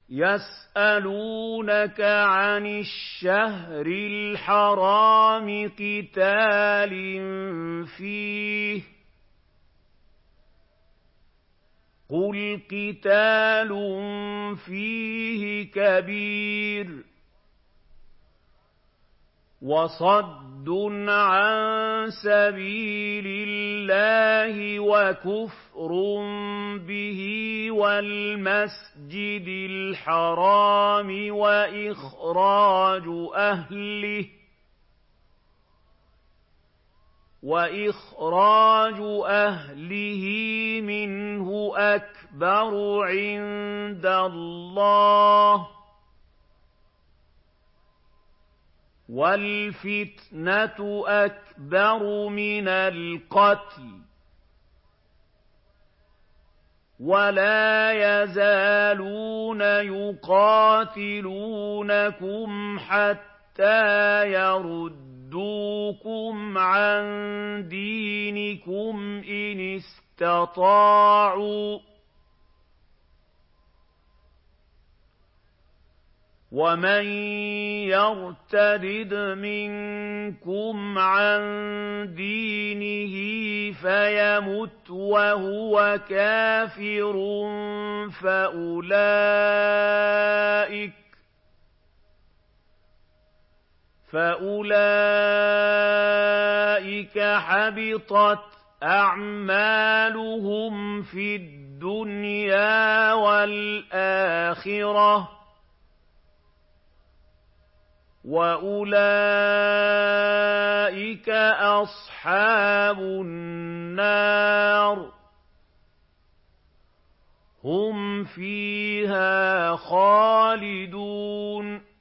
يَسْأَلُونَكَ عَنِ الشَّهْرِ الْحَرَامِ قِتَالٍ فِيهِ ۖ قُلْ قِتَالٌ فِيهِ كَبِيرٌ وَصَدٌّ عَن سَبِيلِ اللَّهِ وَكُفْرٌ بِهِ وَالْمَسْجِدِ الْحَرَامِ وَإِخْرَاجُ أَهْلِهِ مِنْهُ أَكْبَرُ عِندَ اللَّهِ ۚ وَالْفِتْنَةُ أَكْبَرُ مِنَ الْقَتْلِ ۗ وَلَا يَزَالُونَ يُقَاتِلُونَكُمْ حَتَّىٰ يَرُدُّوكُمْ عَن دِينِكُمْ إِنِ اسْتَطَاعُوا ۚ وَمَن يَرْتَدِدْ مِنكُمْ عَن دِينِهِ فَيَمُتْ وَهُوَ كَافِرٌ فَأُولَٰئِكَ حَبِطَتْ أَعْمَالُهُمْ فِي الدُّنْيَا وَالْآخِرَةِ ۖ وَأُولَٰئِكَ أَصْحَابُ النَّارِ ۖ هُمْ فِيهَا خَالِدُونَ